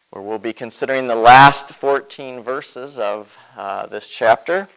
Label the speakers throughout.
Speaker 1: where we'll be considering the last 14 verses of this chapter.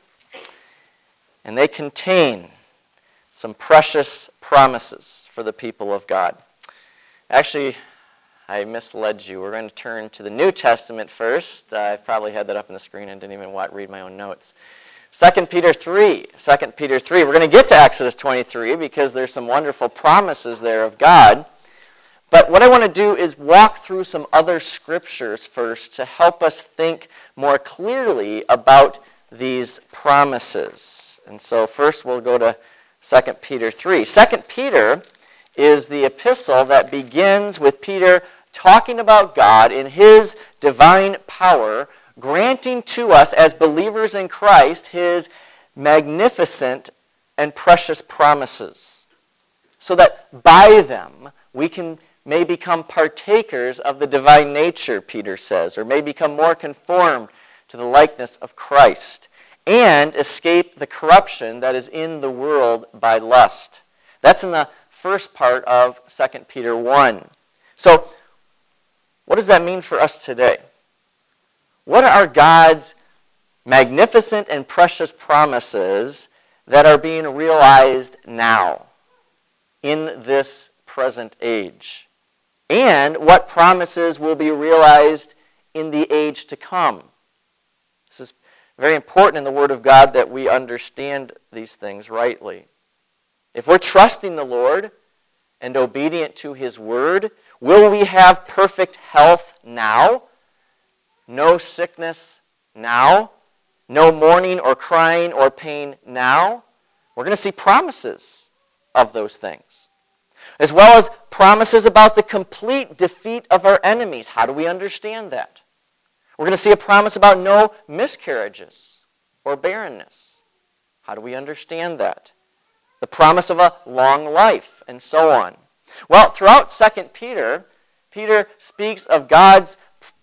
Speaker 1: And they contain some precious promises for the people of God. Actually, I misled you. We're going to turn to the New Testament first. I probably had that up on the screen and didn't even read my own notes. 2 Peter 3. 2 Peter 3. We're going to get to Exodus 23 because there's some wonderful promises there of God. But what I want to do is walk through some other scriptures first to help us think more clearly about these promises. And so first we'll go to 2 Peter 3. 2 Peter is the epistle that begins with Peter talking about God in his divine power, granting to us as believers in Christ his magnificent and precious promises, so that by them we may become partakers of the divine nature, Peter says, or may become more conformed to the likeness of Christ, and escape the corruption that is in the world by lust. That's in the first part of 2 Peter 1. So, what does that mean for us today? What are God's magnificent and precious promises that are being realized now, in this present age? And what promises will be realized in the age to come? This is very important in the Word of God that we understand these things rightly. If we're trusting the Lord and obedient to His Word, will we have perfect health now? No sickness now? No mourning or crying or pain now? We're going to see promises of those things, as well as promises about the complete defeat of our enemies. How do we understand that? We're going to see a promise about no miscarriages or barrenness. How do we understand that? The promise of a long life, and so on. Well, throughout 2 Peter, Peter speaks of God's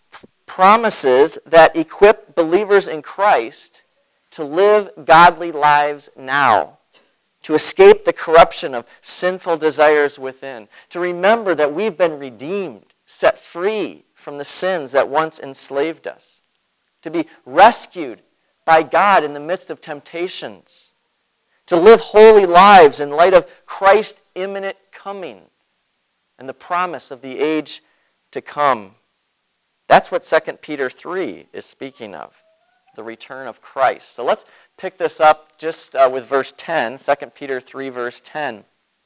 Speaker 1: promises that equip believers in Christ to live godly lives now, to escape the corruption of sinful desires within, to remember that we've been redeemed, set free from the sins that once enslaved us, to be rescued by God in the midst of temptations, to live holy lives in light of Christ's imminent coming and the promise of the age to come. That's what 2 Peter 3 is speaking of, the return of Christ. So let's pick this up just with verse 10, 2 Peter 3, verse 10.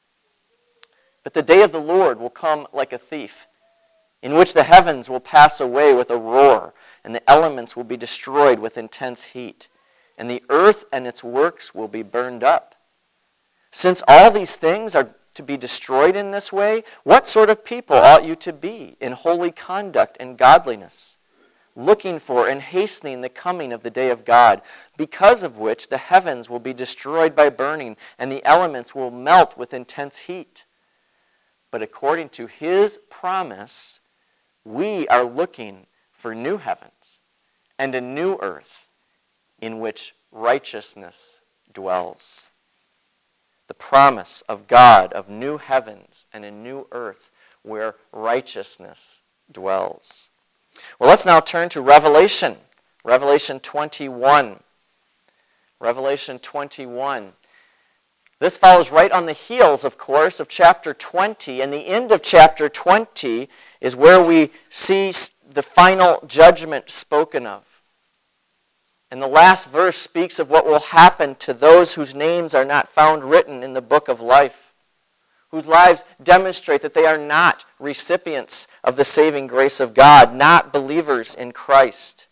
Speaker 1: But the day of the Lord will come like a thief, in which the heavens will pass away with a roar, and the elements will be destroyed with intense heat, and the earth and its works will be burned up. Since all these things are to be destroyed in this way, what sort of people ought you to be in holy conduct and godliness, looking for and hastening the coming of the day of God, because of which the heavens will be destroyed by burning, and the elements will melt with intense heat? But according to His promise, we are looking for new heavens and a new earth in which righteousness dwells. The promise of God of new heavens and a new earth where righteousness dwells. Well, let's now turn to Revelation. Revelation 21. Revelation 21. This follows right on the heels, of course, of chapter 20. And the end of chapter 20 is where we see the final judgment spoken of. And the last verse speaks of what will happen to those whose names are not found written in the book of life, whose lives demonstrate that they are not recipients of the saving grace of God, not believers in Christ.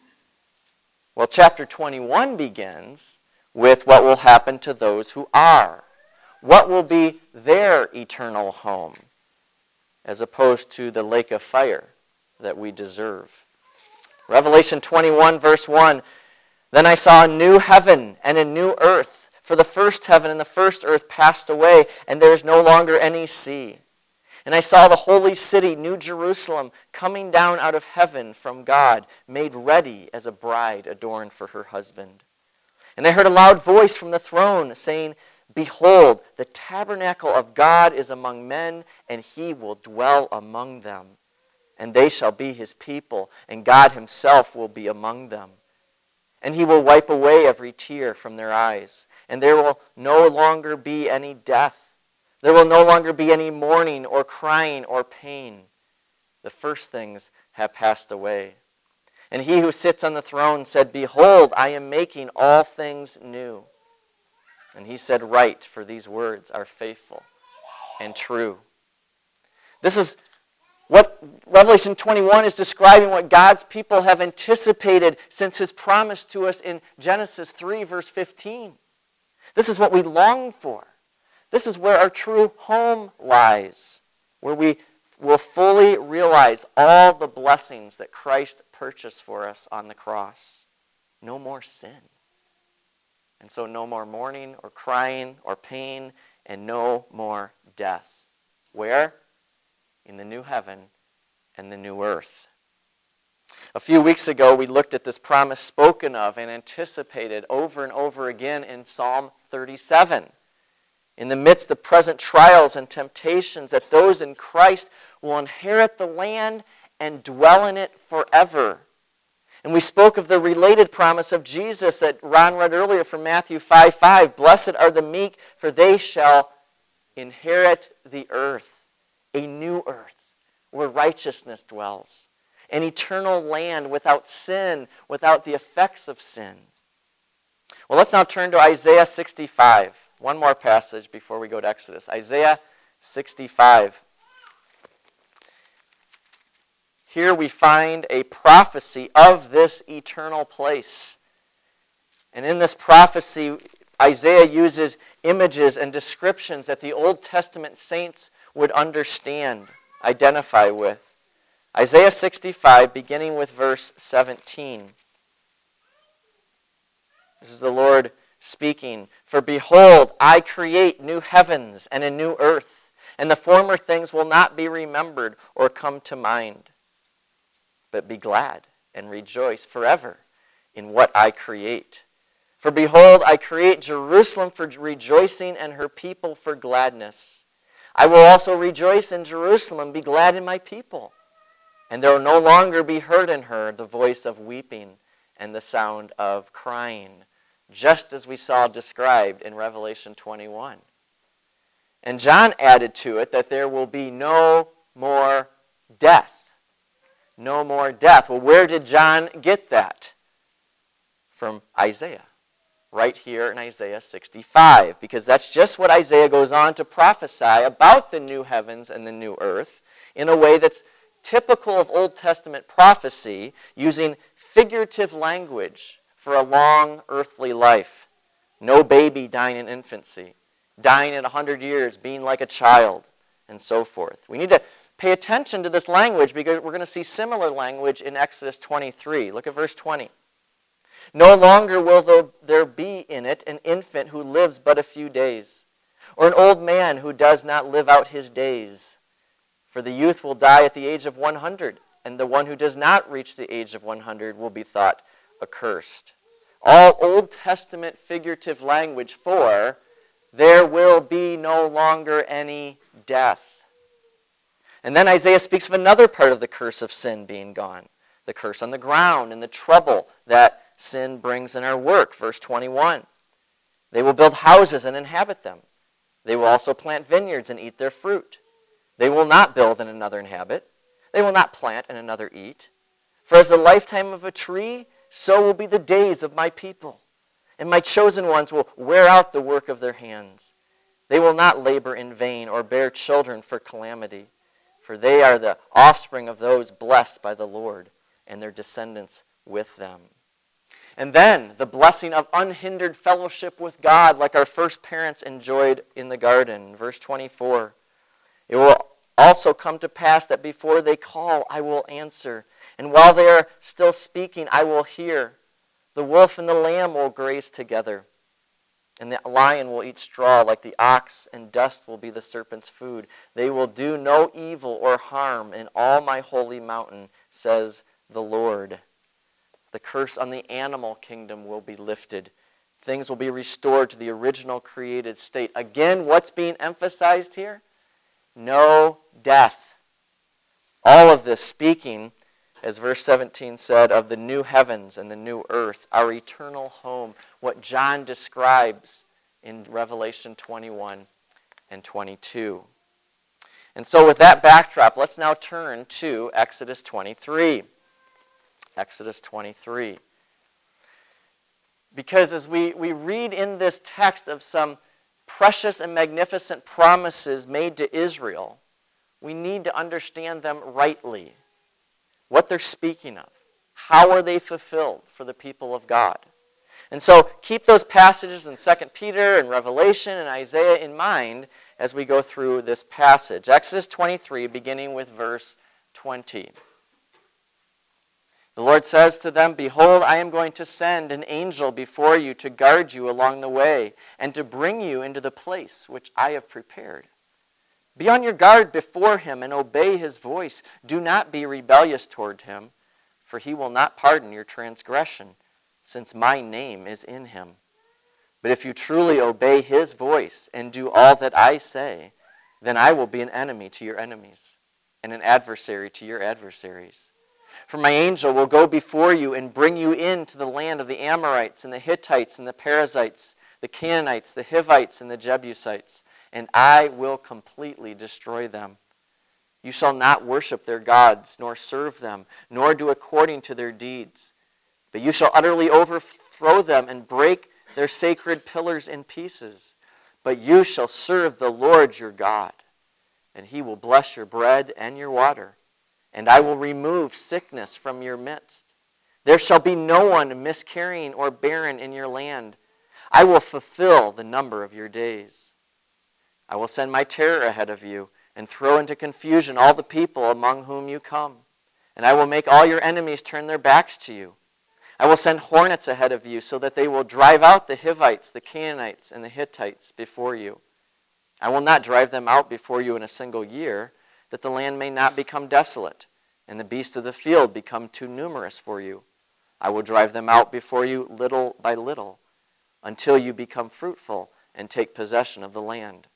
Speaker 1: Well, chapter 21 begins with what will happen to those who are. What will be their eternal home, as opposed to the lake of fire that we deserve. Revelation 21, verse 1, Then I saw a new heaven and a new earth, for the first heaven and the first earth passed away, and there is no longer any sea. And I saw the holy city, New Jerusalem, coming down out of heaven from God, made ready as a bride adorned for her husband. And I heard a loud voice from the throne saying, Behold, the tabernacle of God is among men, and He will dwell among them. and they shall be his people, and God himself will be among them. And he will wipe away every tear from their eyes, and there will no longer be any death. There will no longer be any mourning or crying or pain. The first things have passed away. And he who sits on the throne said, Behold, I am making all things new. And he said, Write, for these words are faithful and true. This is what Revelation 21 is describing, what God's people have anticipated since his promise to us in Genesis 3, verse 15. This is what we long for. This is where our true home lies, where we will fully realize all the blessings that Christ purchased for us on the cross. No more sin. And so no more mourning or crying or pain, and no more death. Where? In the new heaven and the new earth. A few weeks ago, we looked at this promise spoken of and anticipated over and over again in Psalm 37. In the midst of present trials and temptations, that those in Christ will inherit the land and dwell in it forever. And we spoke of the related promise of Jesus that Ron read earlier from Matthew 5:5. Blessed are the meek, for they shall inherit the earth, a new earth where righteousness dwells, an eternal land without sin, without the effects of sin. Well, let's now turn to Isaiah 65. One more passage before we go to Exodus. Isaiah 65. Here we find a prophecy of this eternal place. And in this prophecy, Isaiah uses images and descriptions that the Old Testament saints would understand, identify with. Isaiah 65, beginning with verse 17. This is the Lord speaking. For behold, I create new heavens and a new earth, and the former things will not be remembered or come to mind. But be glad and rejoice forever in what I create. For behold, I create Jerusalem for rejoicing and her people for gladness. I will also rejoice in Jerusalem, be glad in my people. And there will no longer be heard in her the voice of weeping and the sound of crying, just as we saw described in Revelation 21. And John added to it that there will be no more death. No more death. Well, where did John get that? From Isaiah. Right here in Isaiah 65. Because that's just what Isaiah goes on to prophesy about the new heavens and the new earth in a way that's typical of Old Testament prophecy, using figurative language for a long earthly life. No baby dying in infancy, dying at 100 years, being like a child, and so forth. We need to pay attention to this language because we're going to see similar language in Exodus 23. Look at verse 20. No longer will there be in it an infant who lives but a few days, or an old man who does not live out his days. For the youth will die at the age of 100, and the one who does not reach the age of 100 will be thought accursed. All Old Testament figurative language for there will be no longer any death. And then Isaiah speaks of another part of the curse of sin being gone. The curse on the ground and the trouble that sin brings in our work. Verse 21. They will build houses and inhabit them. They will also plant vineyards and eat their fruit. They will not build and another inhabit. They will not plant and another eat. For as the lifetime of a tree, so will be the days of my people. And my chosen ones will wear out the work of their hands. They will not labor in vain or bear children for calamity. For they are the offspring of those blessed by the Lord, and their descendants with them. And then the blessing of unhindered fellowship with God, like our first parents enjoyed in the garden. Verse 24. It will also come to pass that before they call, I will answer. And while they are still speaking, I will hear. The wolf and the lamb will graze together. And the lion will eat straw like the ox, and dust will be the serpent's food. They will do no evil or harm in all my holy mountain, says the Lord. The curse on the animal kingdom will be lifted. Things will be restored to the original created state. Again, what's being emphasized here? No death. All of this speaking, as verse 17 said, of the new heavens and the new earth, our eternal home, what John describes in Revelation 21 and 22. And so with that backdrop, let's now turn to Exodus 23. Exodus 23. Because as we read in this text of some precious and magnificent promises made to Israel, we need to understand them rightly. What they're speaking of. How are they fulfilled for the people of God? And so keep those passages in 2 Peter and Revelation and Isaiah in mind as we go through this passage. Exodus 23, beginning with verse 20. The Lord says to them, "Behold, I am going to send an angel before you to guard you along the way and to bring you into the place which I have prepared. Be on your guard before him and obey his voice. Do not be rebellious toward him, for he will not pardon your transgression, since my name is in him. But if you truly obey his voice and do all that I say, then I will be an enemy to your enemies and an adversary to your adversaries. For my angel will go before you and bring you into the land of the Amorites and the Hittites and the Perizzites, the Canaanites, the Hivites, and the Jebusites, and I will completely destroy them. You shall not worship their gods, nor serve them, nor do according to their deeds. But you shall utterly overthrow them and break their sacred pillars in pieces. But you shall serve the Lord your God, and he will bless your bread and your water, and I will remove sickness from your midst. There shall be no one miscarrying or barren in your land. I will fulfill the number of your days. I will send my terror ahead of you and throw into confusion all the people among whom you come. And I will make all your enemies turn their backs to you. I will send hornets ahead of you so that they will drive out the Hivites, the Canaanites, and the Hittites before you. I will not drive them out before you in a single year, that the land may not become desolate, and the beasts of the field become too numerous for you. I will drive them out before you little by little, until you become fruitful and take possession of the land.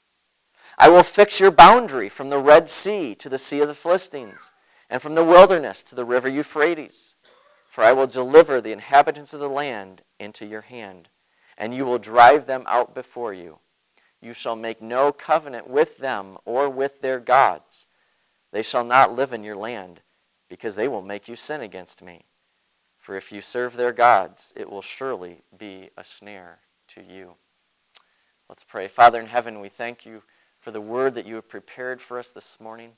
Speaker 1: I will fix your boundary from the Red Sea to the Sea of the Philistines, and from the wilderness to the river Euphrates. For I will deliver the inhabitants of the land into your hand, and you will drive them out before you. You shall make no covenant with them or with their gods. They shall not live in your land, because they will make you sin against me. For if you serve their gods, it will surely be a snare to you." Let's pray. Father in heaven, we thank you for the word that you have prepared for us this morning.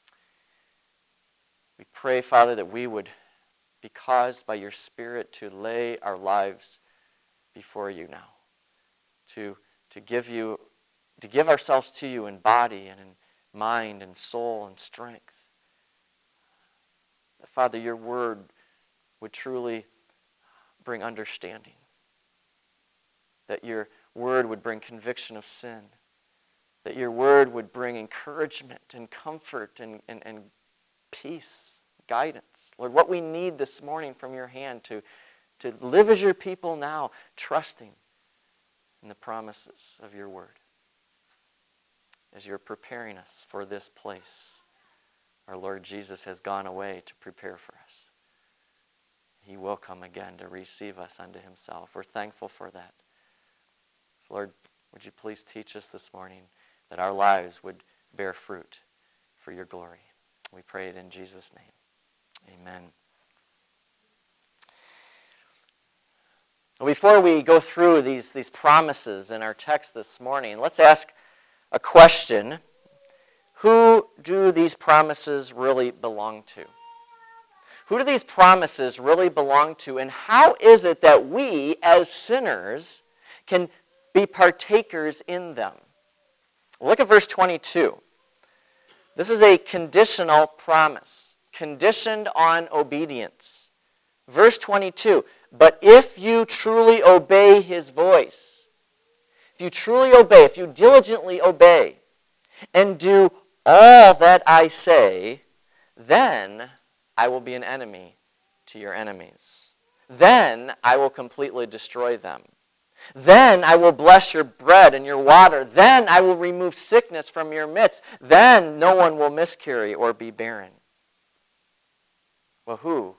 Speaker 1: We pray, Father, that we would be caused by your Spirit to lay our lives before you now, to give ourselves to you in body and in mind and soul and strength. That, Father, your word would truly bring understanding, that your word would bring conviction of sin, that your word would bring encouragement and comfort and peace, guidance. Lord, what we need this morning from your hand to live as your people now, trusting in the promises of your word. As you're preparing us for this place, our Lord Jesus has gone away to prepare for us. He will come again to receive us unto himself. We're thankful for that. So Lord, would you please teach us this morning that our lives would bear fruit for your glory. We pray it in Jesus' name. Amen. Well, before we go through these promises in our text this morning, let's ask a question. Who do these promises really belong to? Who do these promises really belong to, and how is it that we, as sinners, can be partakers in them? Look at verse 22. This is a conditional promise, conditioned on obedience. Verse 22, but if you truly obey his voice, if you truly obey, if you diligently obey, and do all that I say, then I will be an enemy to your enemies. Then I will completely destroy them. Then I will bless your bread and your water. Then I will remove sickness from your midst. Then no one will miscarry or be barren. Well, who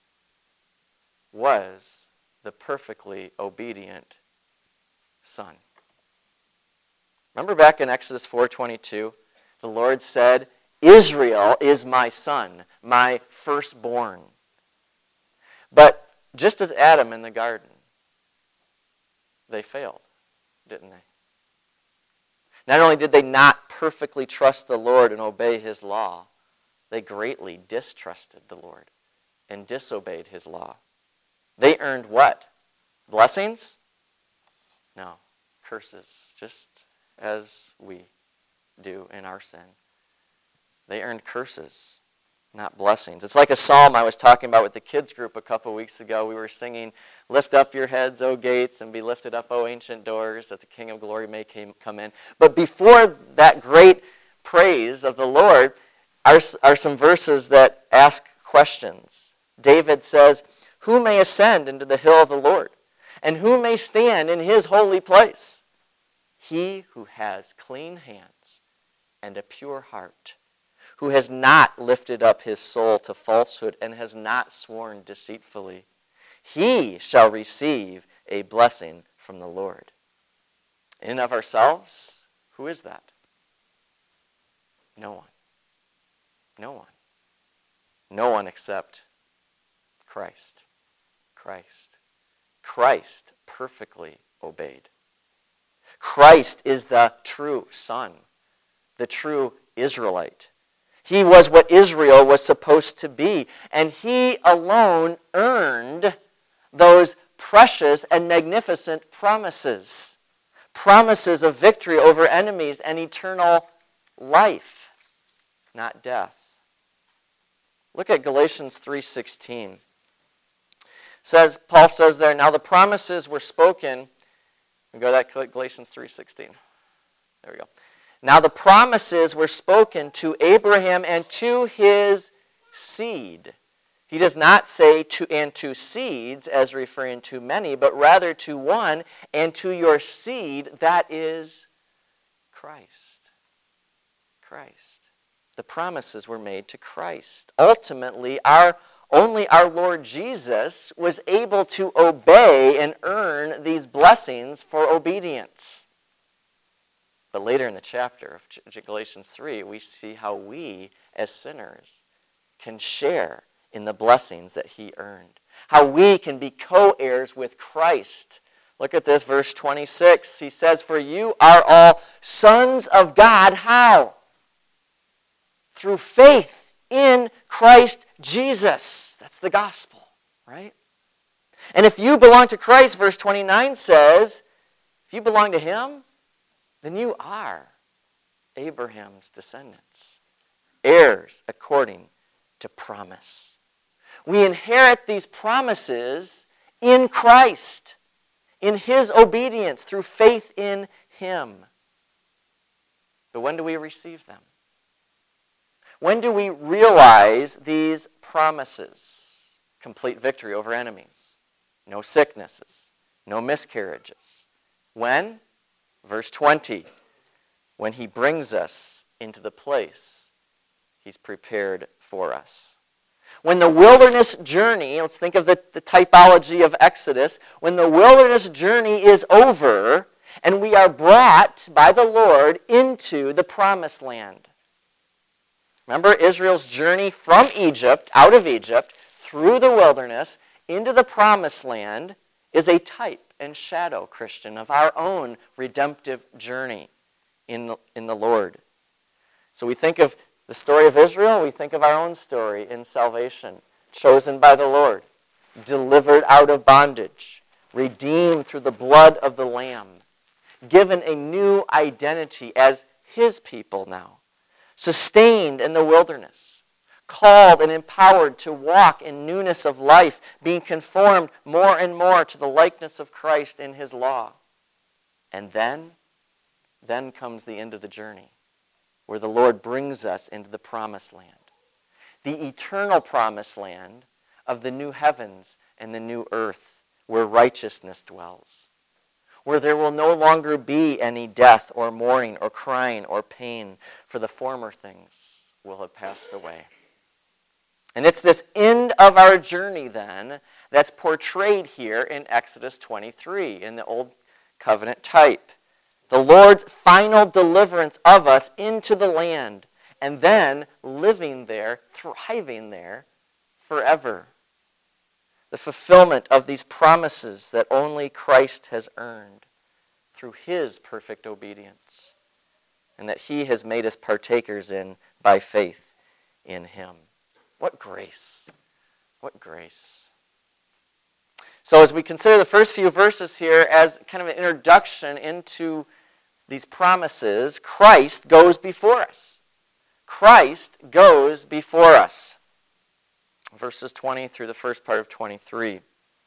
Speaker 1: was the perfectly obedient son? Remember back in Exodus 4:22, the Lord said, Israel is my son, my firstborn. But just as Adam in the garden, they failed, didn't they? Not only did they not perfectly trust the Lord and obey his law, they greatly distrusted the Lord and disobeyed his law. They earned what? Blessings? No, curses, just as we do in our sin. They earned curses, not blessings. It's like a psalm I was talking about with the kids group a couple weeks ago. We were singing, "Lift up your heads, O gates, and be lifted up, O ancient doors, that the King of glory may come in." But before that great praise of the Lord are some verses that ask questions. David says, "Who may ascend into the hill of the Lord? And who may stand in his holy place? He who has clean hands and a pure heart, who has not lifted up his soul to falsehood and has not sworn deceitfully, he shall receive a blessing from the Lord." In and of ourselves, who is that? No one. No one. No one except Christ. Christ. Christ perfectly obeyed. Christ is the true Son, the true Israelite. He was what Israel was supposed to be, and he alone earned those precious and magnificent promises. Promises of victory over enemies and eternal life, not death. Look at Galatians 3:16. Paul says there, "Now the promises were spoken." We go to that Galatians 3:16. There we go. "Now the promises were spoken to Abraham and to his seed." He does not say and to seeds as referring to many, but rather to one, and to your seed, that is Christ. Christ. The promises were made to Christ. Ultimately, only our Lord Jesus was able to obey and earn these blessings for obedience. But later in the chapter of Galatians 3, we see how we, as sinners, can share in the blessings that he earned. How we can be co-heirs with Christ. Look at this, verse 26. He says, "For you are all sons of God." How? Through faith in Christ Jesus. That's the gospel, right? And if you belong to Christ, verse 29 says, if you belong to him, then you are Abraham's descendants, heirs according to promise. We inherit these promises in Christ, in his obedience, through faith in him. But when do we receive them? When do we realize these promises? Complete victory over enemies, no sicknesses, no miscarriages. When? Verse 20, when he brings us into the place he's prepared for us. When the wilderness journey, let's think of the typology of Exodus, when the wilderness journey is over and we are brought by the Lord into the promised land. Remember Israel's journey from Egypt, out of Egypt, through the wilderness, into the promised land is a type and shadow, Christian, of our own redemptive journey in the Lord. So we think of the story of Israel, we think of our own story in salvation, chosen by the Lord, delivered out of bondage, redeemed through the blood of the Lamb, given a new identity as his people now, sustained in the wilderness, called and empowered to walk in newness of life, being conformed more and more to the likeness of Christ in his law. And then comes the end of the journey, where the Lord brings us into the promised land, the eternal promised land of the new heavens and the new earth, where righteousness dwells, where there will no longer be any death or mourning or crying or pain, for the former things will have passed away. And it's this end of our journey then that's portrayed here in Exodus 23 in the Old Covenant type. The Lord's final deliverance of us into the land and then living there, thriving there forever. The fulfillment of these promises that only Christ has earned through his perfect obedience and that he has made us partakers in by faith in him. What grace. What grace. So as we consider the first few verses here as kind of an introduction into these promises, Christ goes before us. Christ goes before us. Verses 20 through the first part of 23.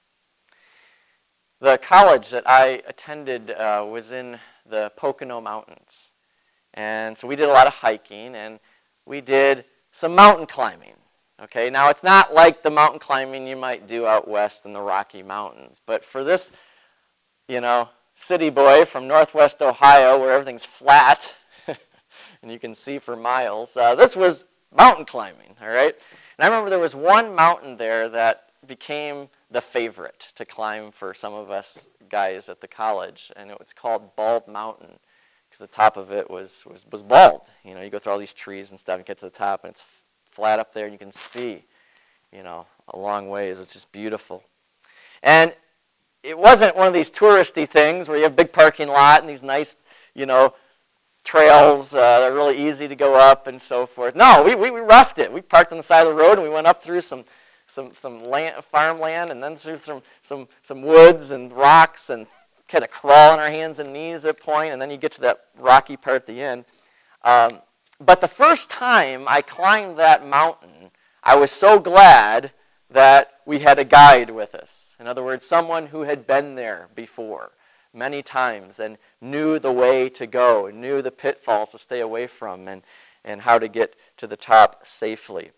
Speaker 1: The college that I attended was in the Pocono Mountains. And so we did a lot of hiking and we did some mountain climbing. Okay, now it's not like the mountain climbing you might do out west in the Rocky Mountains. But for this, city boy from northwest Ohio where everything's flat and you can see for miles, this was mountain climbing, all right? And I remember there was one mountain there that became the favorite to climb for some of us guys at the college, and it was called Bald Mountain because the top of it was bald. You go through all these trees and stuff and get to the top, and it's flat up there, and you can see, a long ways. It's just beautiful. And it wasn't one of these touristy things where you have a big parking lot and these nice, trails that are really easy to go up and so forth. No, we roughed it. We parked on the side of the road and we went up through some land, farmland, and then through some woods and rocks, and kind of crawl on our hands and knees at a point, and then you get to that rocky part at the end. But the first time I climbed that mountain, I was so glad that we had a guide with us. In other words, someone who had been there before many times and knew the way to go, and knew the pitfalls to stay away from, and how to get to the top safely.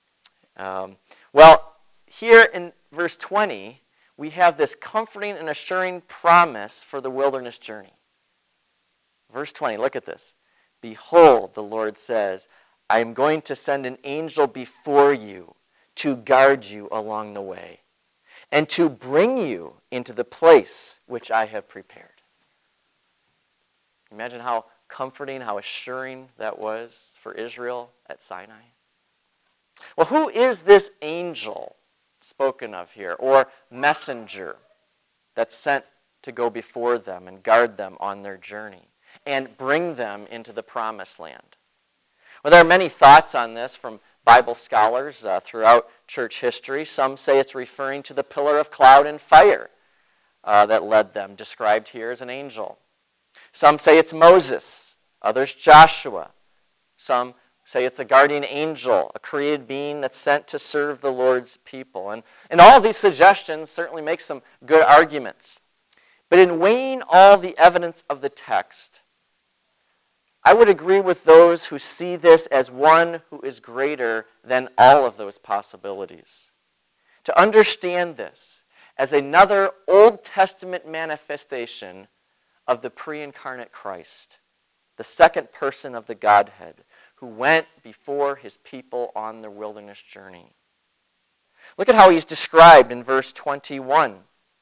Speaker 1: Well, here in verse 20, we have this comforting and assuring promise for the wilderness journey. Verse 20, look at this. Behold, the Lord says, I am going to send an angel before you to guard you along the way and to bring you into the place which I have prepared. Imagine how comforting, how assuring that was for Israel at Sinai. Well, who is this angel spoken of here, or messenger that's sent to go before them and guard them on their journey and bring them into the promised land? Well, there are many thoughts on this from Bible scholars throughout church history. Some say it's referring to the pillar of cloud and fire that led them, described here as an angel. Some say it's Moses, others Joshua. Some say it's a guardian angel, a created being that's sent to serve the Lord's people. And all of these suggestions certainly make some good arguments. But in weighing all the evidence of the text, I would agree with those who see this as one who is greater than all of those possibilities. To understand this as another Old Testament manifestation of the pre-incarnate Christ, the second person of the Godhead, who went before his people on their wilderness journey. Look at how he's described in verse 21.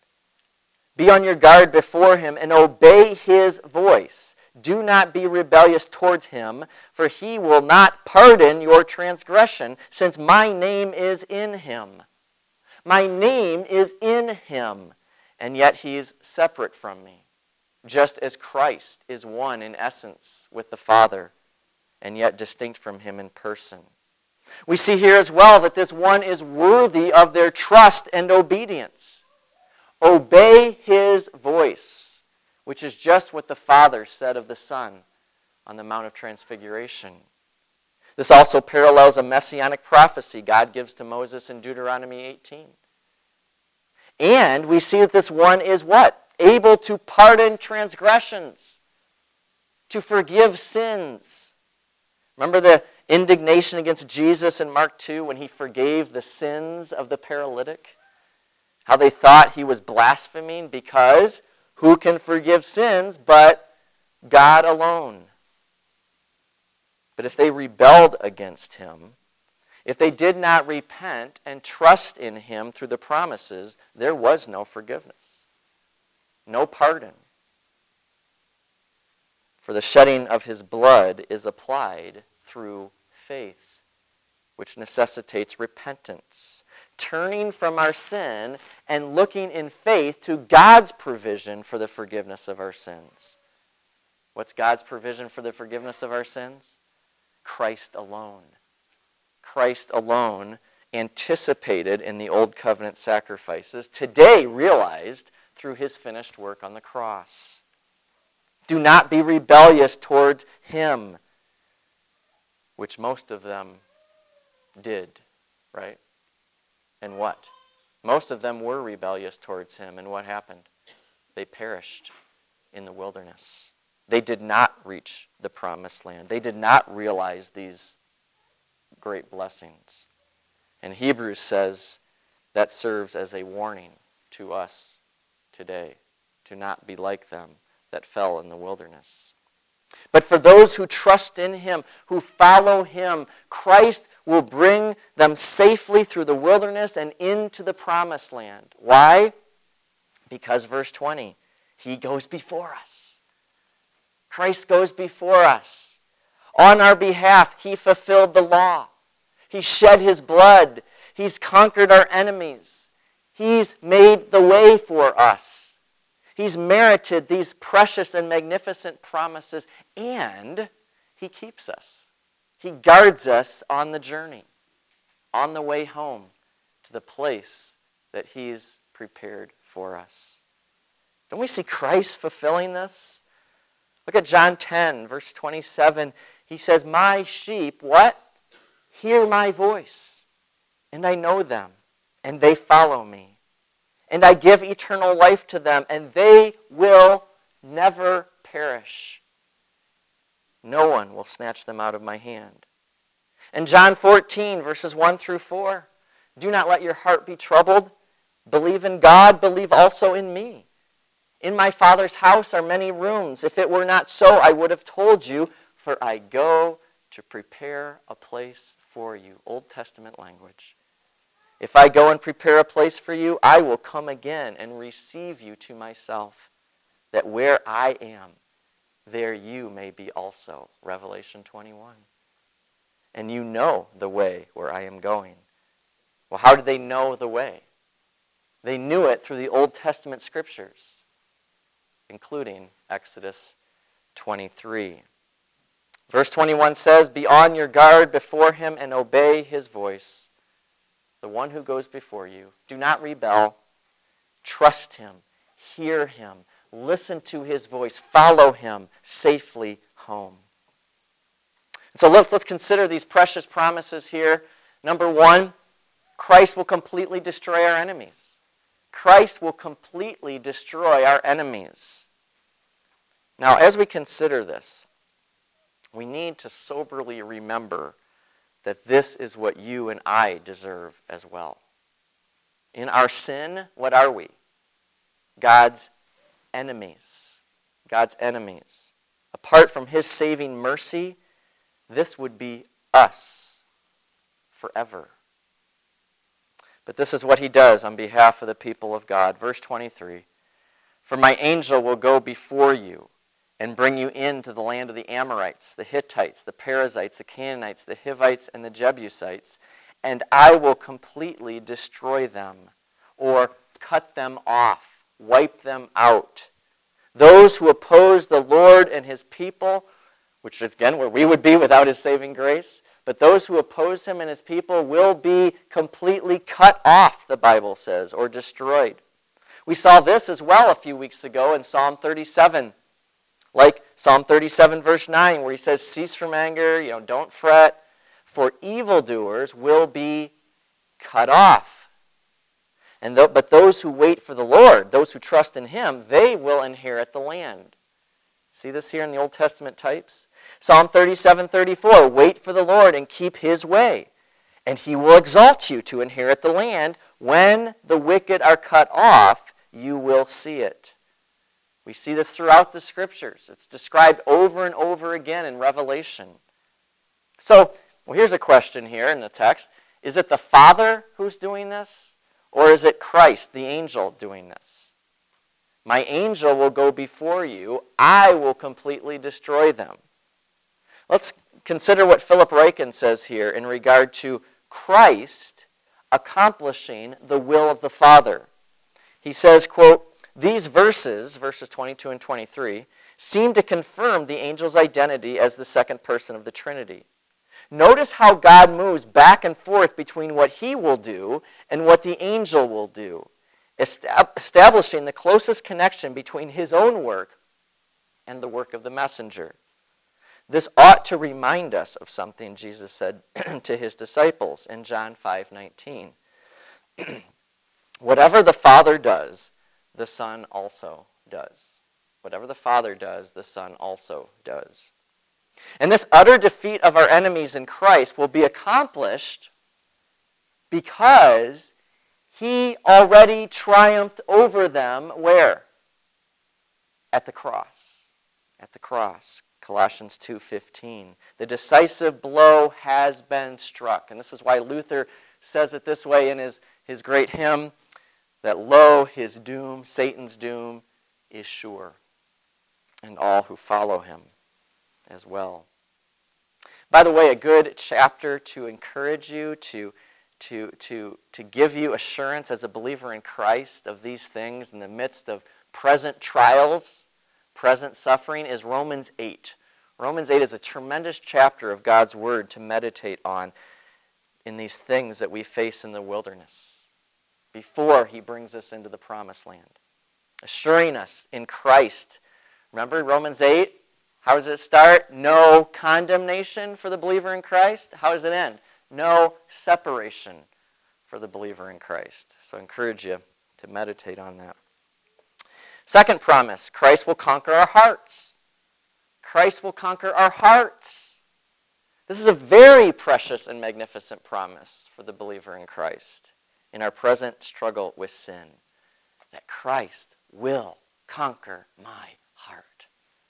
Speaker 1: Be on your guard before him and obey his voice. Do not be rebellious towards him, for he will not pardon your transgression, since my name is in him. My name is in him, and yet he is separate from me, just as Christ is one in essence with the Father, and yet distinct from him in person. We see here as well that this one is worthy of their trust and obedience. Obey his voice, which is just what the Father said of the Son on the Mount of Transfiguration. This also parallels a messianic prophecy God gives to Moses in Deuteronomy 18. And we see that this one is what? Able to pardon transgressions, to forgive sins. Remember the indignation against Jesus in Mark 2 when he forgave the sins of the paralytic? How they thought he was blaspheming because who can forgive sins but God alone? But if they rebelled against him, If they did not repent and trust in him through the promises, there was no forgiveness, no pardon. For the shedding of his blood is applied through faith, which necessitates repentance, turning from our sin and looking in faith to God's provision for the forgiveness of our sins. What's God's provision for the forgiveness of our sins? Christ alone. Christ alone, anticipated in the Old Covenant sacrifices, today realized through his finished work on the cross. Do not be rebellious towards him, which most of them did, right? And what? Most of them were rebellious towards him, and what happened? They perished in the wilderness. They did not reach the promised land. They did not realize these great blessings. And Hebrews says that serves as a warning to us today, to not be like them that fell in the wilderness. But for those who trust in him, who follow him, Christ will bring them safely through the wilderness and into the promised land. Why? Because verse 20, he goes before us. Christ goes before us. On our behalf, he fulfilled the law. He shed his blood. He's conquered our enemies. He's made the way for us. He's merited these precious and magnificent promises, and he keeps us. He guards us on the journey, on the way home to the place that he's prepared for us. Don't we see Christ fulfilling this? Look at John 10, verse 27. He says, my sheep, what? Hear my voice, and I know them, and they follow me. And I give eternal life to them, and they will never perish. No one will snatch them out of my hand. And John 14, verses 1 through 4. Do not let your heart be troubled. Believe in God, believe also in me. In my Father's house are many rooms. If it were not so, I would have told you, for I go to prepare a place for you. Old Testament language. If I go and prepare a place for you, I will come again and receive you to myself, that where I am, there you may be also. Revelation 21. And you know the way where I am going. Well, how did they know the way? They knew it through the Old Testament scriptures, including Exodus 23. Verse 21 says, be on your guard before him and obey his voice. The one who goes before you. Do not rebel. Trust him. Hear him. Listen to his voice. Follow him safely home. So let's consider these precious promises here. Number one, Christ will completely destroy our enemies. Christ will completely destroy our enemies. Now, as we consider this, we need to soberly remember that this is what you and I deserve as well. In our sin, what are we? God's enemies. God's enemies. Apart from his saving mercy, this would be us forever. But this is what he does on behalf of the people of God. Verse 23, for my angel will go before you and bring you into the land of the Amorites, the Hittites, the Perizzites, the Canaanites, the Hivites, and the Jebusites, and I will completely destroy them, or cut them off, wipe them out. Those who oppose the Lord and his people, which is again where we would be without his saving grace, but those who oppose him and his people will be completely cut off, the Bible says, or destroyed. We saw this as well a few weeks ago in Psalm 37. Like Psalm 37, verse 9, where he says, cease from anger, don't fret, for evildoers will be cut off. But those who wait for the Lord, those who trust in him, they will inherit the land. See this here in the Old Testament types? Psalm 37:34, wait for the Lord and keep his way, and he will exalt you to inherit the land. When the wicked are cut off, you will see it. We see this throughout the scriptures. It's described over and over again in Revelation. So Well, here's a question here in the text. Is it the Father who's doing this? Or is it Christ, the angel, doing this? My angel will go before you. I will completely destroy them. Let's consider what Philip Ryken says here in regard to Christ accomplishing the will of the Father. He says, quote, "These verses 22 and 23, seem to confirm the angel's identity as the second person of the Trinity. Notice how God moves back and forth between what he will do and what the angel will do, establishing the closest connection between his own work and the work of the messenger. This ought to remind us of something Jesus said to his disciples in John 5:19. Whatever the Father does, the Son also does. Whatever the Father does, the Son also does. And this utter defeat of our enemies in Christ will be accomplished because he already triumphed over them where? At the cross. At the cross. Colossians 2:15. The decisive blow has been struck. And this is why Luther says it this way in his great hymn, that lo, his doom, Satan's doom, is sure, and all who follow him as well. By the way, a good chapter to encourage you, to give you assurance as a believer in Christ of these things in the midst of present trials, present suffering, is Romans 8. Romans 8 is a tremendous chapter of God's Word to meditate on in these things that we face in the wilderness before he brings us into the promised land. Assuring us in Christ. Remember Romans 8? How does it start? No condemnation for the believer in Christ. How does it end? No separation for the believer in Christ. So I encourage you to meditate on that. Second promise, Christ will conquer our hearts. Christ will conquer our hearts. This is a very precious and magnificent promise for the believer in Christ in our present struggle with sin, that Christ will conquer my heart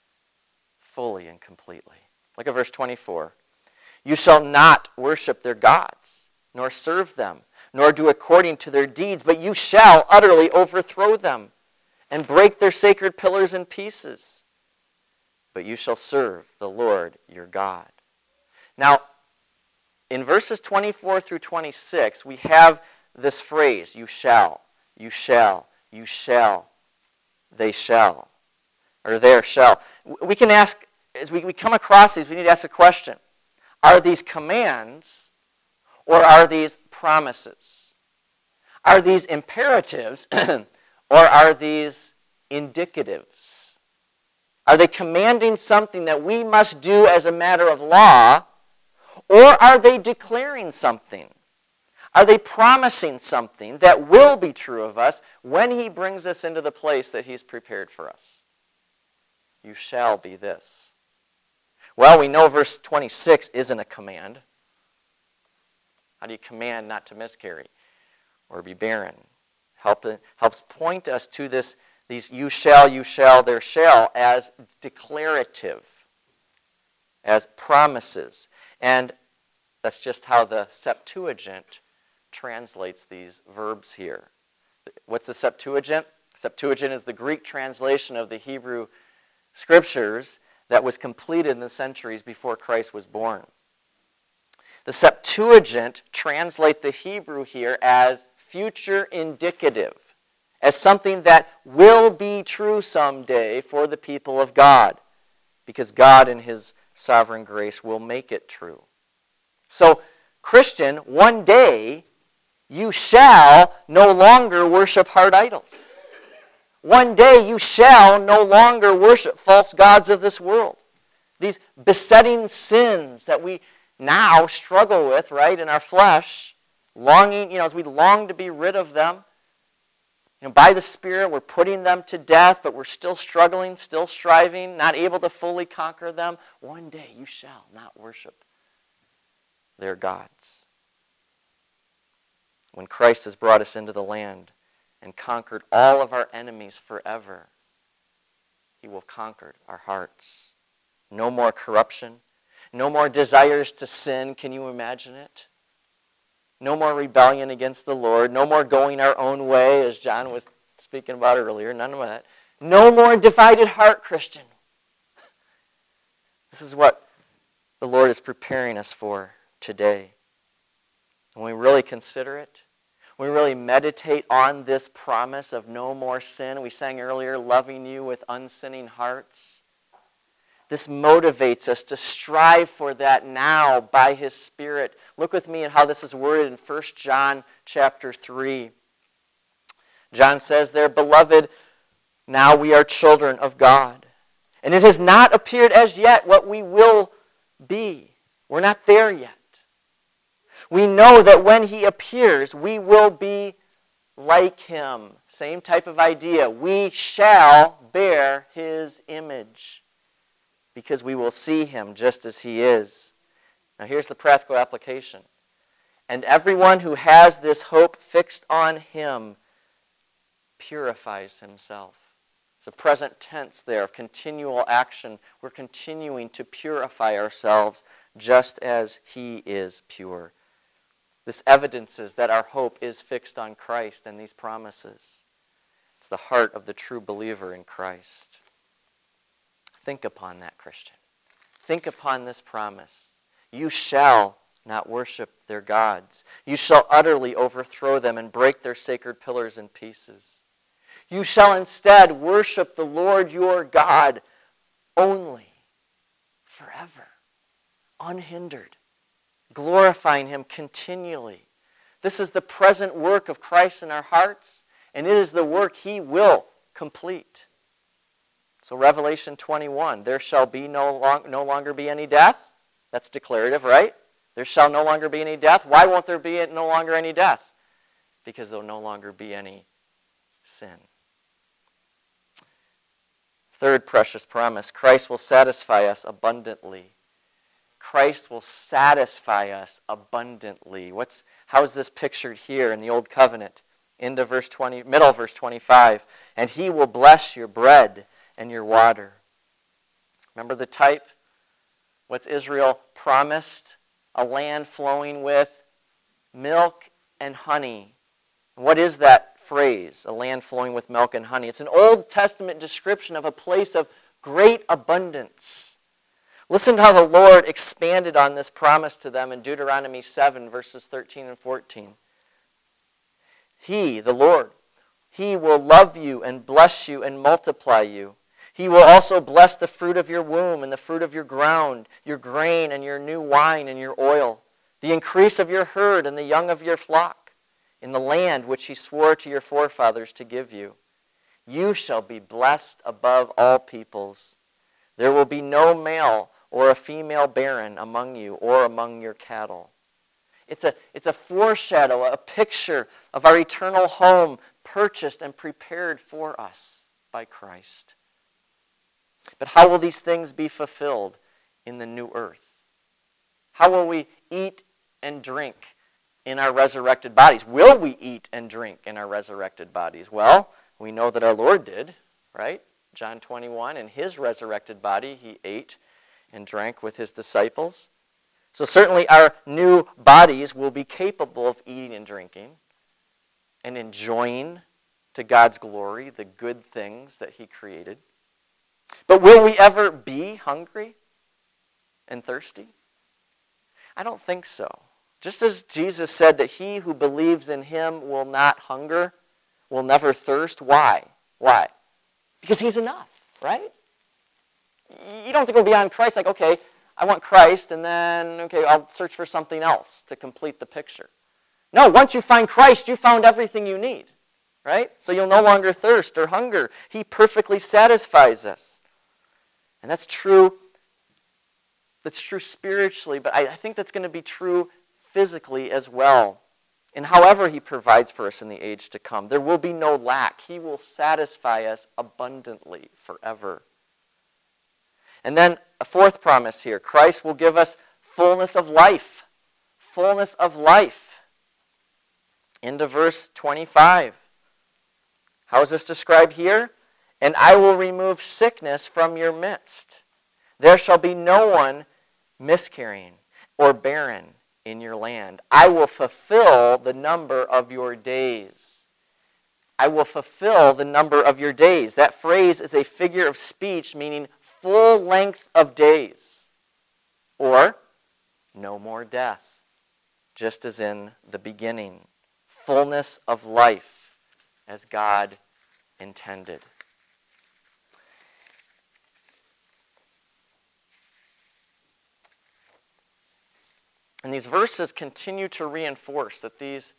Speaker 1: fully and completely. Look at verse 24. You shall not worship their gods, nor serve them, nor do according to their deeds, but you shall utterly overthrow them and break their sacred pillars in pieces. But you shall serve the Lord your God. Now, in verses 24 through 26, we have this phrase, you shall, you shall, you shall, they shall, or there shall. We can ask, as we come across these, we need to ask a question. Are these commands or are these promises? Are these imperatives or are these indicatives? Are they commanding something that we must do as a matter of law, or are they declaring something? Are they promising something that will be true of us when he brings us into the place that he's prepared for us? You shall be this. Well, we know verse 26 isn't a command. How do you command not to miscarry or be barren? Helps point us to these you shall, there shall, as declarative, as promises. And that's just how the Septuagint translates these verbs here. What's the Septuagint? Septuagint is the Greek translation of the Hebrew Scriptures that was completed in the centuries before Christ was born. The Septuagint translates the Hebrew here as future indicative, as something that will be true someday for the people of God, because God in his sovereign grace will make it true. So, Christian, one day you shall no longer worship hard idols. One day you shall no longer worship false gods of this world. These besetting sins that we now struggle with, right, in our flesh, longing, as we long to be rid of them. By the Spirit, we're putting them to death, but we're still struggling, still striving, not able to fully conquer them. One day you shall not worship their gods. When Christ has brought us into the land and conquered all of our enemies forever, he will conquer our hearts. No more corruption, No more desires to sin. Can you imagine it? No more rebellion against the Lord. No more going our own way, as John was speaking about earlier. None of that. No more divided heart, Christian. This is what the Lord is preparing us for today. When we really consider it, when we really meditate on this promise of no more sin, we sang earlier, loving you with unsinning hearts. This motivates us to strive for that now by His Spirit. Look with me at how this is worded in 1 John chapter 3. John says there, Beloved, now we are children of God. And it has not appeared as yet what we will be. We're not there yet. We know that when He appears, we will be like Him. Same type of idea. We shall bear His image because we will see Him just as He is. Now here's the practical application. And everyone who has this hope fixed on Him purifies himself. It's a present tense there of continual action. We're continuing to purify ourselves just as He is pure. This evidences that our hope is fixed on Christ and these promises. It's the heart of the true believer in Christ. Think upon that, Christian. Think upon this promise. You shall not worship their gods. You shall utterly overthrow them and break their sacred pillars in pieces. You shall instead worship the Lord your God only, forever, unhindered, glorifying Him continually. This is the present work of Christ in our hearts, and it is the work He will complete. So Revelation 21, there shall be no longer be any death. That's declarative, right? There shall no longer be any death. Why won't there be no longer any death? Because there will no longer be any sin. Third precious promise, Christ will satisfy us abundantly. Christ will satisfy us abundantly. How is this pictured here in the Old Covenant? Middle of verse 25. And He will bless your bread and your water. Remember the type? What's Israel promised? A land flowing with milk and honey. What is that phrase, a land flowing with milk and honey? It's an Old Testament description of a place of great abundance. Listen to how the Lord expanded on this promise to them in Deuteronomy 7, verses 13 and 14. He, the Lord, He will love you and bless you and multiply you. He will also bless the fruit of your womb and the fruit of your ground, your grain and your new wine and your oil, the increase of your herd and the young of your flock, in the land which He swore to your forefathers to give you. You shall be blessed above all peoples. There will be no male or a female barren among you or among your cattle. It's a foreshadow, a picture of our eternal home purchased and prepared for us by Christ. But how will these things be fulfilled in the new earth? How will we eat and drink in our resurrected bodies? Will we eat and drink in our resurrected bodies? Well, we know that our Lord did, right? John 21, in His resurrected body, He ate and drank with His disciples. So certainly our new bodies will be capable of eating and drinking and enjoying to God's glory the good things that He created. But will we ever be hungry and thirsty? I don't think so. Just as Jesus said that he who believes in Him will not hunger, will never thirst. Why? Why? Because He's enough, right? You don't think we'll be on Christ like, okay, I want Christ, and then, okay, I'll search for something else to complete the picture. No, once you find Christ, you found everything you need, right? So you'll no longer thirst or hunger. He perfectly satisfies us. And that's true. That's true spiritually, but I think that's going to be true physically as well. And however He provides for us in the age to come, there will be no lack. He will satisfy us abundantly forever. And then a fourth promise here. Christ will give us fullness of life. Fullness of life. Into verse 25. How is this described here? And I will remove sickness from your midst. There shall be no one miscarrying or barren in your land. I will fulfill the number of your days. I will fulfill the number of your days. That phrase is a figure of speech meaning full length of days. Or no more death, just as in the beginning. Fullness of life as God intended. And these verses continue to reinforce that these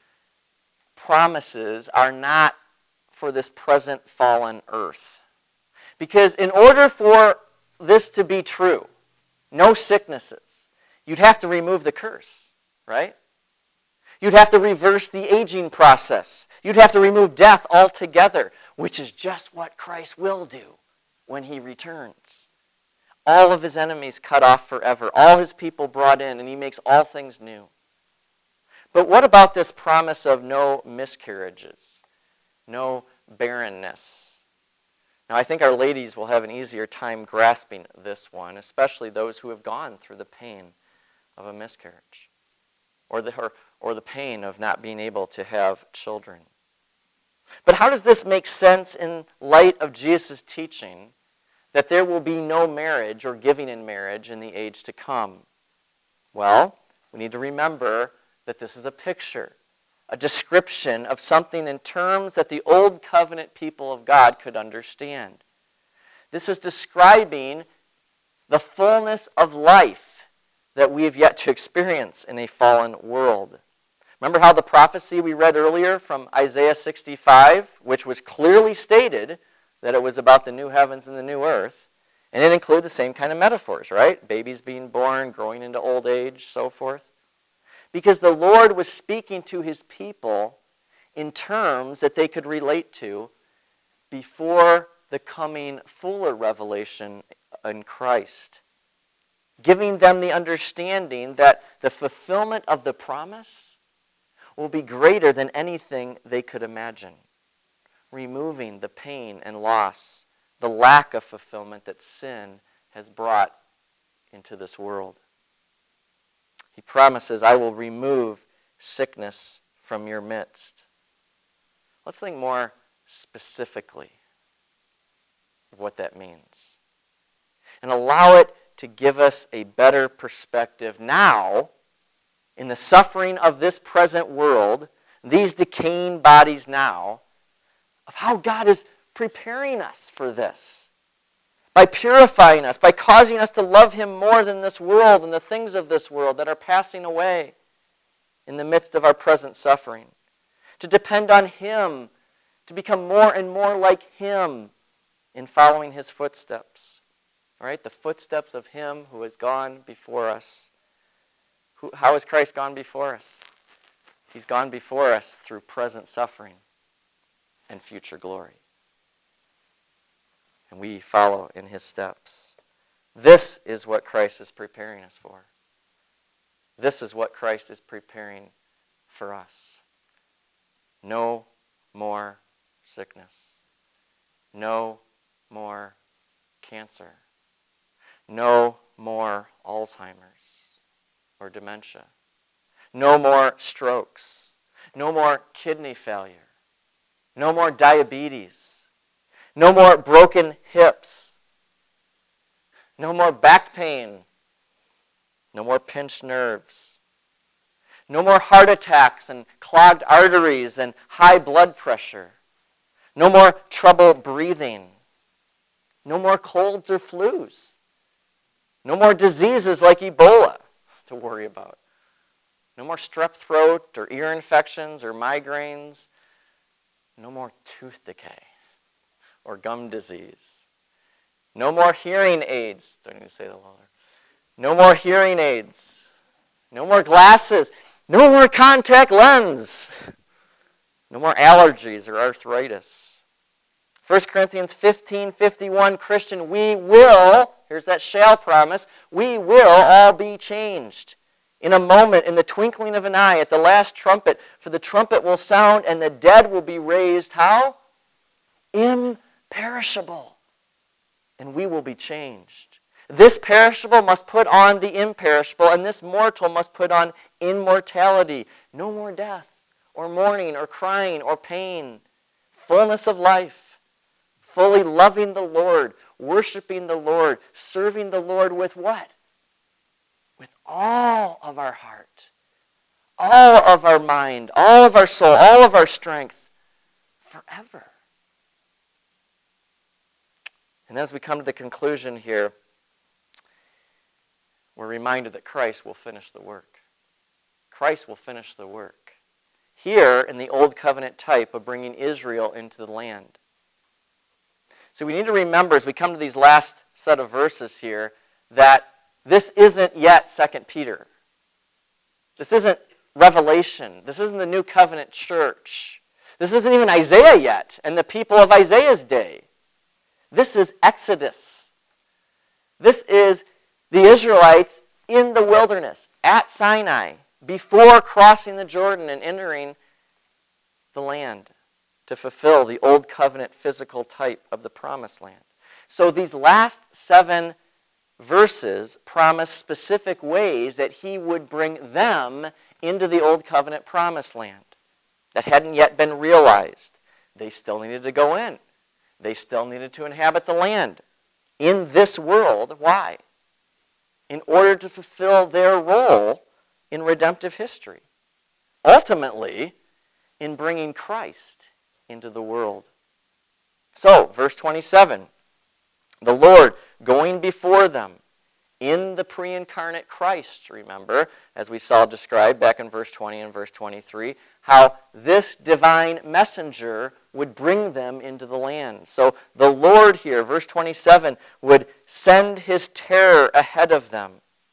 Speaker 1: promises are not for this present fallen earth. Because in order for this to be true, no sicknesses, you'd have to remove the curse, right? You'd have to reverse the aging process. You'd have to remove death altogether, which is just what Christ will do when he returns. All of his enemies cut off forever, all his people brought in, and he makes all things new. But what about this promise of no miscarriages, no barrenness? Now, I think our ladies will have an easier time grasping this one, especially those who have gone through the pain of a miscarriage or the pain of not being able to have children. But how does this make sense in light of Jesus' teaching that there will be no marriage or giving in marriage in the age to come? Well, we need to remember that this is a picture, a description of something in terms that the old covenant people of God could understand. This is describing the fullness of life that we have yet to experience in a fallen world. Remember how the prophecy we read earlier from Isaiah 65, which was clearly stated that it was about the new heavens and the new earth, and it included the same kind of metaphors, right? Babies being born, growing into old age, so forth. Because the Lord was speaking to his people in terms that they could relate to before the coming fuller revelation in Christ, giving them the understanding that the fulfillment of the promise will be greater than anything they could imagine, removing the pain and loss, the lack of fulfillment that sin has brought into this world. He promises, I will remove sickness from your midst. Let's think more specifically of what that means, and allow it to give us a better perspective now in the suffering of this present world, these decaying bodies now, of how God is preparing us for this. By purifying us, by causing us to love him more than this world and the things of this world that are passing away in the midst of our present suffering. To depend on him, to become more and more like him in following his footsteps. All right, the footsteps of him who has gone before us. How has Christ gone before us? He's gone before us through present suffering and future glory. And we follow in his steps. This is what Christ is preparing us for. This is what Christ is preparing for us. No more sickness. No more cancer. No more Alzheimer's or dementia. No more strokes. No more kidney failure. No more diabetes. No more broken hips. No more back pain. No more pinched nerves. No more heart attacks and clogged arteries and high blood pressure. No more trouble breathing. No more colds or flus. No more diseases like Ebola to worry about. No more strep throat or ear infections or migraines. No more tooth decay or gum disease. No more hearing aids. Don't need to say that louder. No more hearing aids. No more glasses. No more contact lens. No more allergies or arthritis. 1 Corinthians 15:51, Christian, we will, here's that shall promise, we will all be changed. In a moment, in the twinkling of an eye, at the last trumpet, for the trumpet will sound and the dead will be raised, how? Imperishable. And we will be changed. This perishable must put on the imperishable, and this mortal must put on immortality. No more death, or mourning, or crying, or pain. Fullness of life, fully loving the Lord, worshiping the Lord, serving the Lord with what? With all of our heart, all of our mind, all of our soul, all of our strength, forever. And as we come to the conclusion here, we're reminded that Christ will finish the work. Christ will finish the work. Here in the Old Covenant type of bringing Israel into the land. So we need to remember as we come to these last set of verses here that this isn't yet 2 Peter. This isn't Revelation. This isn't the New Covenant church. This isn't even Isaiah yet and the people of Isaiah's day. This is Exodus. This is the Israelites in the wilderness at Sinai before crossing the Jordan and entering the land to fulfill the Old Covenant physical type of the Promised Land. So these last 7 verses promise specific ways that he would bring them into the Old Covenant Promised Land that hadn't yet been realized. They still needed to go in. They still needed to inhabit the land in this world. Why? In order to fulfill their role in redemptive history. Ultimately, in bringing Christ into the world. So, verse 27, the Lord going before them in the pre-incarnate Christ, remember, as we saw described back in verse 20 and verse 23, how this divine messenger would bring them into the land. So the Lord here, verse 27, would send his terror ahead of them,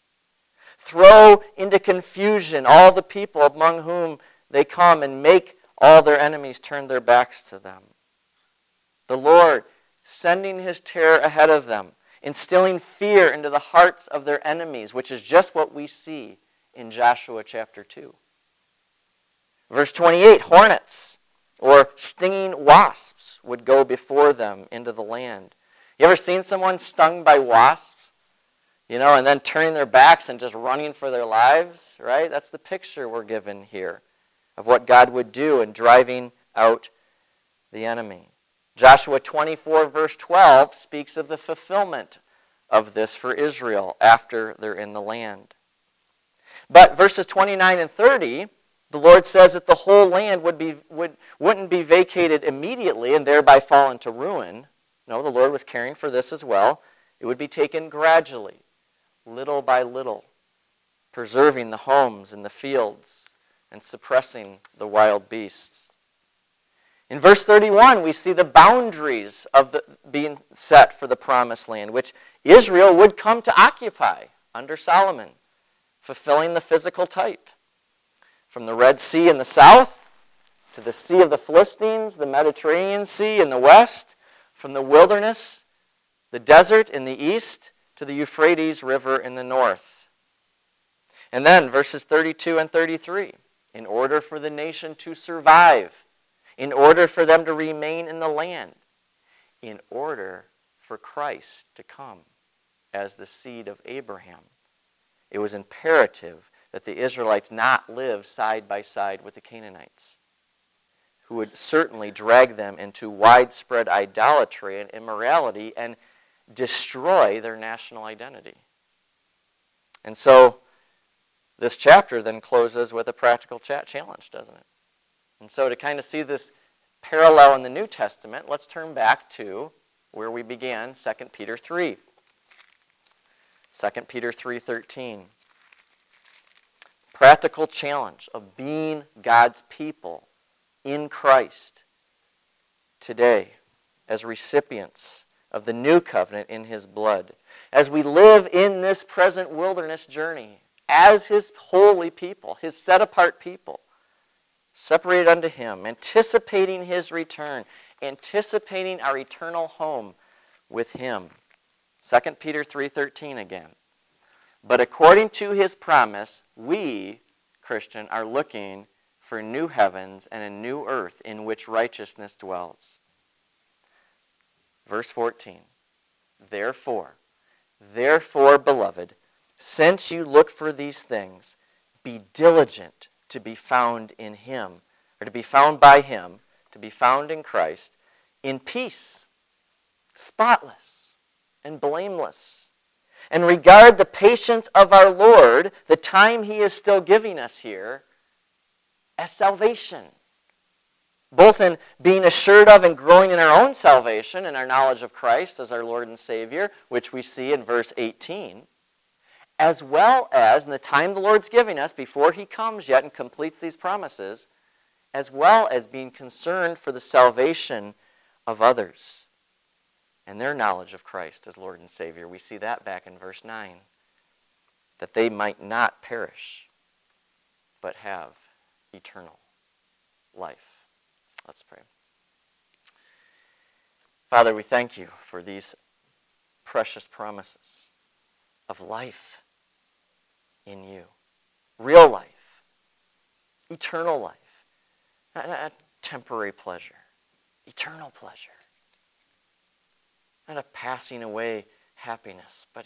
Speaker 1: throw into confusion all the people among whom they come, and make all their enemies turn their backs to them. The Lord sending his terror ahead of them, instilling fear into the hearts of their enemies, which is just what we see in Joshua chapter 2. Verse 28, hornets or stinging wasps would go before them into the land. You ever seen someone stung by wasps? And then turning their backs and just running for their lives, right? That's the picture we're given here of what God would do in driving out the enemy. Joshua 24, verse 12, speaks of the fulfillment of this for Israel after they're in the land. But verses 29 and 30, the Lord says that the whole land wouldn't be vacated immediately and thereby fall into ruin. No, the Lord was caring for this as well. It would be taken gradually, little by little, preserving the homes and the fields and suppressing the wild beasts. In verse 31, we see the boundaries of being set for the Promised Land, which Israel would come to occupy under Solomon, fulfilling the physical type. From the Red Sea in the south to the Sea of the Philistines, the Mediterranean Sea in the west, from the wilderness, the desert in the east, to the Euphrates River in the north. And then verses 32 and 33, in order for the nation to survive, in order for them to remain in the land, in order for Christ to come as the seed of Abraham, it was imperative that the Israelites not live side by side with the Canaanites, who would certainly drag them into widespread idolatry and immorality and destroy their national identity. And so this chapter then closes with a practical challenge, doesn't it? And so to kind of see this parallel in the New Testament, let's turn back to where we began, 2 Peter 3. 2 Peter 3:13. Practical challenge of being God's people in Christ today as recipients of the new covenant in his blood. As we live in this present wilderness journey as his holy people, his set-apart people, separated unto him, anticipating his return, anticipating our eternal home with him. 2 Peter 3:13 again. But according to his promise, we, Christian, are looking for new heavens and a new earth in which righteousness dwells. Verse 14. Therefore, Therefore, beloved, since you look for these things, be diligent to be found in him, or to be found by him, to be found in Christ, in peace, spotless and blameless. And regard the patience of our Lord, the time he is still giving us here, as salvation. Both in being assured of and growing in our own salvation and our knowledge of Christ as our Lord and Savior, which we see in verse 18, as well as in the time the Lord's giving us before he comes yet and completes these promises, as well as being concerned for the salvation of others and their knowledge of Christ as Lord and Savior. We see that back in verse 9, that they might not perish, but have eternal life. Let's pray. Father, we thank you for these precious promises of life in you. Real life. Eternal life. Not temporary pleasure. Eternal pleasure. Not a passing away happiness, but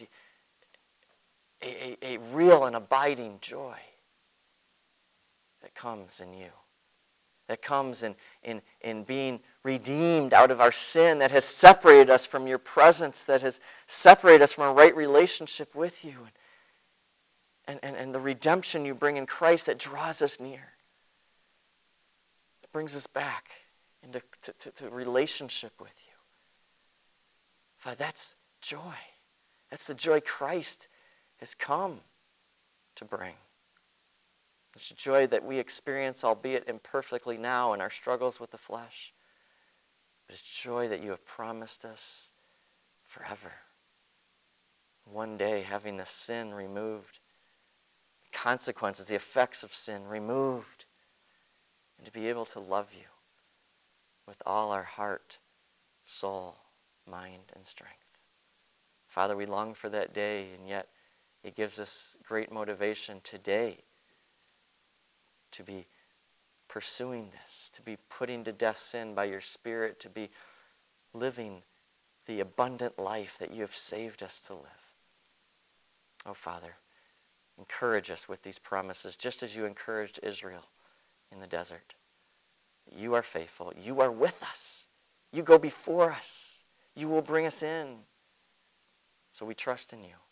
Speaker 1: a real and abiding joy that comes in you. That comes in being redeemed out of our sin, that has separated us from your presence, that has separated us from a right relationship with you, and the redemption you bring in Christ that draws us near, that brings us back into to relationship with you. Father, that's joy. That's the joy Christ has come to bring. It's a joy that we experience, albeit imperfectly now, in our struggles with the flesh. But it's joy that you have promised us forever. One day, having the sin removed, the consequences, the effects of sin removed, and to be able to love you with all our heart, soul, mind, and strength. Father, we long for that day, and yet it gives us great motivation today to be pursuing this, to be putting to death sin by your Spirit, to be living the abundant life that you have saved us to live. Oh, Father, encourage us with these promises, just as you encouraged Israel in the desert. You are faithful. You are with us. You go before us. You will bring us in. So we trust in you.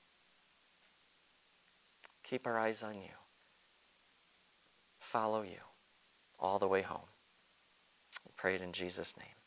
Speaker 1: Keep our eyes on you. Follow you all the way home. We pray it in Jesus' name.